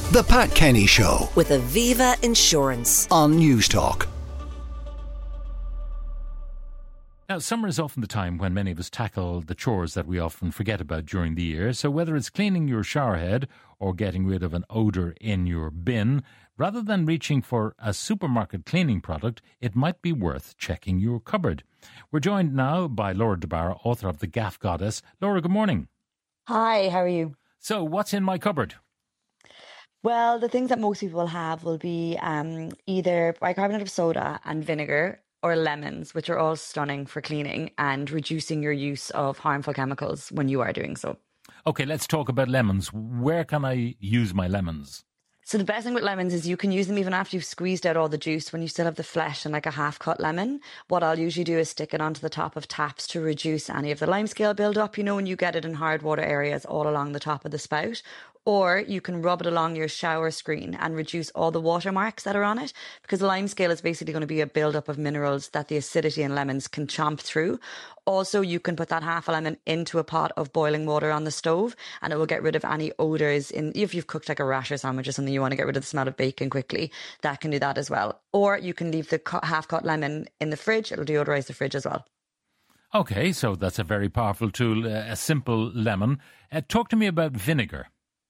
The Pat Kenny Show with Aviva Insurance on Newstalk. Now, summer is often the time when many of us tackle the chores that we often forget about during the year. So whether it's cleaning your shower head or getting rid of an odour in your bin, rather than reaching for a supermarket cleaning product, it might be worth checking your cupboard. We're joined now by Laura DeBarra, author of The Gaff Goddess. Laura, good morning. Hi, how are you? So what's in my cupboard? Well, the things that most people have will be either bicarbonate of soda and vinegar or lemons, which are all stunning for cleaning and reducing your use of harmful chemicals when you are doing so. Okay, let's talk about lemons. Where can I use my lemons? So the best thing with lemons is you can use them even after you've squeezed out all the juice when you still have the flesh and like a half-cut lemon. What I'll usually do is stick it onto the top of taps to reduce any of the limescale build-up, you know, when you get it in hard water areas all along the top of the spout. Or you can rub it along your shower screen and reduce all the watermarks that are on it, because limescale is basically going to be a build-up of minerals that the acidity in lemons can chomp through. Also, you can put that half a lemon into a pot of boiling water on the stove and it will get rid of any odours. If you've cooked like a rasher sandwich or something, you want to get rid of the smell of bacon quickly, that can do that as well. Or you can leave the half-cut lemon in the fridge. It'll deodorise the fridge as well. Okay, so that's a very powerful tool, a simple lemon. Talk to me about vinegar.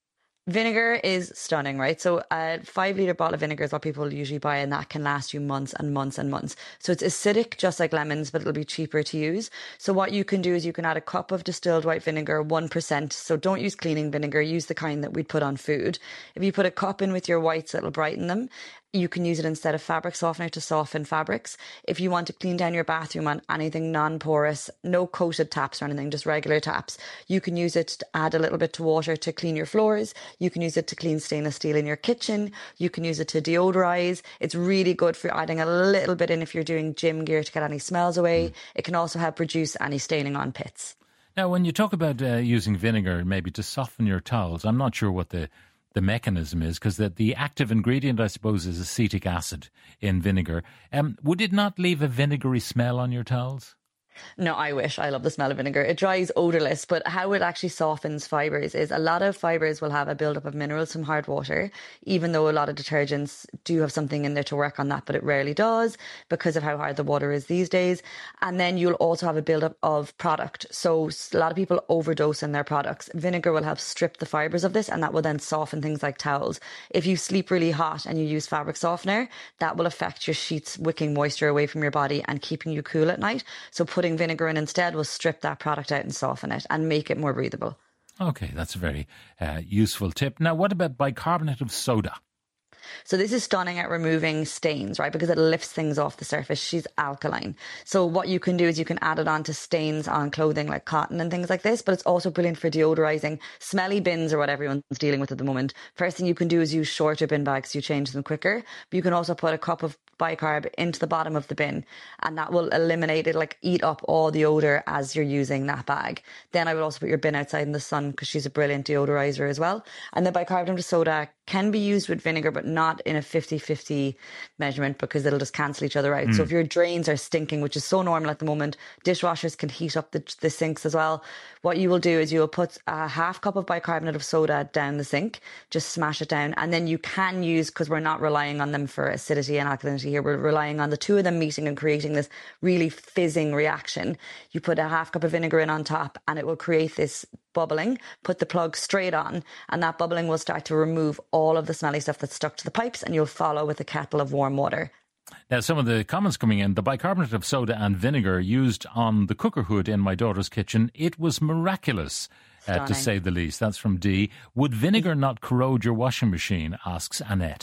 Vinegar is stunning, right? So a 5-litre bottle of vinegar is what people usually buy, and that can last you months and months and months. So it's acidic, just like lemons, but it'll be cheaper to use. So what you can do is you can add a cup of distilled white vinegar, 1%. So don't use cleaning vinegar, use the kind that we'd put on food. If you put a cup in with your whites, it'll brighten them. You can use it instead of fabric softener to soften fabrics. If you want to clean down your bathroom on anything non-porous, no coated taps or anything, just regular taps, you can use it to add a little bit to water to clean your floors. You can use it to clean stainless steel in your kitchen. You can use it to deodorize. It's really good for adding a little bit in if you're doing gym gear to get any smells away. It can also help reduce any staining on pits. Now, when you talk about using vinegar maybe to soften your towels, I'm not sure what the mechanism is, because the active ingredient, I suppose, is acetic acid in vinegar. Would it not leave a vinegary smell on your towels? No, I wish. I love the smell of vinegar. It dries odourless, but how it actually softens fibres is a lot of fibres will have a build-up of minerals from hard water, even though a lot of detergents do have something in there to work on that, but it rarely does because of how hard the water is these days. And then you'll also have a build-up of product. So a lot of people overdose in their products. Vinegar will help strip the fibres of this, and that will then soften things like towels. If you sleep really hot and you use fabric softener, that will affect your sheets, wicking moisture away from your body and keeping you cool at night. So putting vinegar in instead will strip that product out and soften it and make it more breathable. Okay, that's a very useful tip. Now, what about bicarbonate of soda? So this is stunning at removing stains, right? Because it lifts things off the surface. She's alkaline. So what you can do is you can add it on to stains on clothing like cotton and things like this, but it's also brilliant for deodorizing smelly bins or what everyone's dealing with at the moment. First thing you can do is use shorter bin bags so you change them quicker. But you can also put a cup of bicarb into the bottom of the bin and that will eliminate it, like eat up all the odor as you're using that bag. Then I would also put your bin outside in the sun because she's a brilliant deodorizer as well. And the bicarbonate of soda can be used with vinegar, but not in a 50-50 measurement because it'll just cancel each other out. So if your drains are stinking, which is so normal at the moment, dishwashers can heat up the sinks as well. What you will do is you'll put a half cup of bicarbonate of soda down the sink, just smash it down. And then you can use, because we're not relying on them for acidity and alkalinity here, we're relying on the two of them meeting and creating this really fizzing reaction. You put a half cup of vinegar in on top and it will create this bubbling. Put the plug straight on and that bubbling will start to remove all of the smelly stuff that's stuck to the pipes, and you'll follow with a kettle of warm water. Now, some of the comments coming in, the bicarbonate of soda and vinegar used on the cooker hood in my daughter's kitchen, it was miraculous, to say the least. That's from Dee. Would vinegar not corrode your washing machine, asks Annette.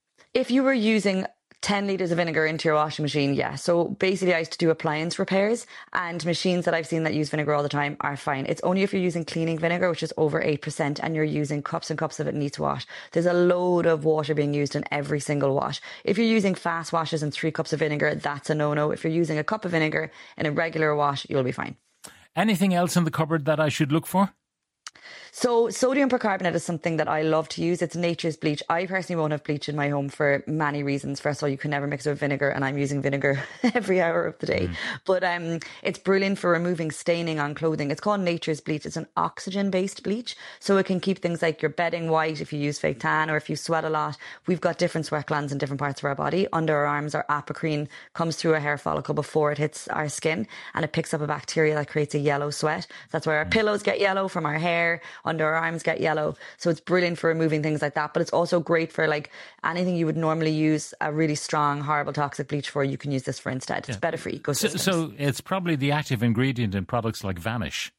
If you were using 10 litres of vinegar into your washing machine, yeah. So basically I used to do appliance repairs, and machines that I've seen that use vinegar all the time are fine. It's only if you're using cleaning vinegar, which is over 8%, and you're using cups and cups of it in each wash. There's a load of water being used in every single wash. If you're using fast washes and 3 cups of vinegar, that's a no-no. If you're using a cup of vinegar in a regular wash, you'll be fine. Anything else in the cupboard that I should look for? So sodium percarbonate is something that I love to use. It's nature's bleach. I personally won't have bleach in my home for many reasons. First of all, you can never mix it with vinegar, and I'm using vinegar every hour of the day. But it's brilliant for removing staining on clothing. It's called nature's bleach. It's an oxygen-based bleach, so it can keep things like your bedding white if you use fake tan or if you sweat a lot. We've got different sweat glands in different parts of our body. Under our arms, our apocrine comes through a hair follicle before it hits our skin, and it picks up a bacteria that creates a yellow sweat. That's why our pillows get yellow from our hair. Under our arms get yellow. So it's brilliant for removing things like that. But it's also great for like anything you would normally use a really strong, horrible, toxic bleach for. You can use this for instead. It's better for ecosystems. So it's probably the active ingredient in products like Vanish.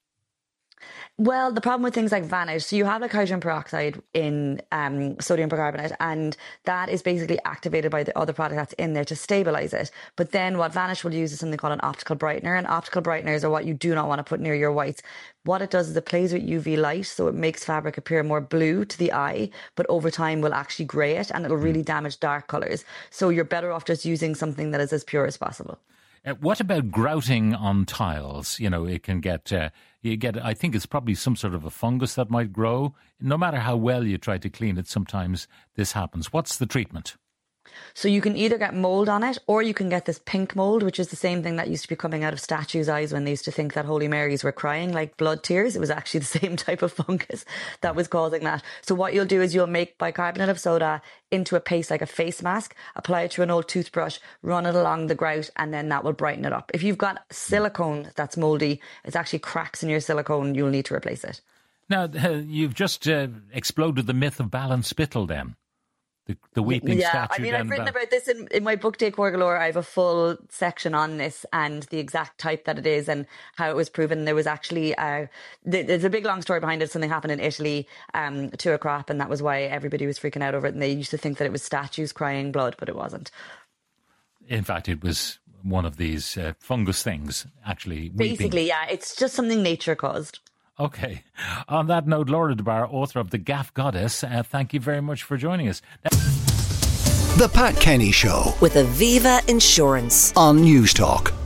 Well, the problem with things like Vanish, so you have like hydrogen peroxide in sodium percarbonate, and that is basically activated by the other product that's in there to stabilize it. But then what Vanish will use is something called an optical brightener, and optical brighteners are what you do not want to put near your whites. What it does is it plays with UV light, so it makes fabric appear more blue to the eye, but over time will actually grey it, and it'll really damage dark colours. So you're better off just using something that is as pure as possible. What about grouting on tiles? You know, it can get, I think it's probably some sort of a fungus that might grow. No matter how well you try to clean it, sometimes this happens. What's the treatment? So you can either get mold on it, or you can get this pink mold, which is the same thing that used to be coming out of statues' eyes when they used to think that Holy Marys were crying like blood tears. It was actually the same type of fungus that was causing that. So what you'll do is you'll make bicarbonate of soda into a paste like a face mask, apply it to an old toothbrush, run it along the grout, and then that will brighten it up. If you've got silicone that's moldy, it's actually cracks in your silicone, you'll need to replace it. Now, you've just exploded the myth of Ballinspittle then. The weeping statue. I mean, I've written about this in my book, Decor Galore. I have a full section on this and the exact type that it is and how it was proven. There was actually, there's a big long story behind it. Something happened in Italy to a crop, and that was why everybody was freaking out over it. And they used to think that it was statues crying blood, but it wasn't. In fact, it was one of these fungus things, actually. Basically, yeah. It's just something nature caused. Okay. On that note, Laura De Barra, author of The Gaff Goddess, thank you very much for joining us. The Pat Kenny Show with Aviva Insurance on News Talk.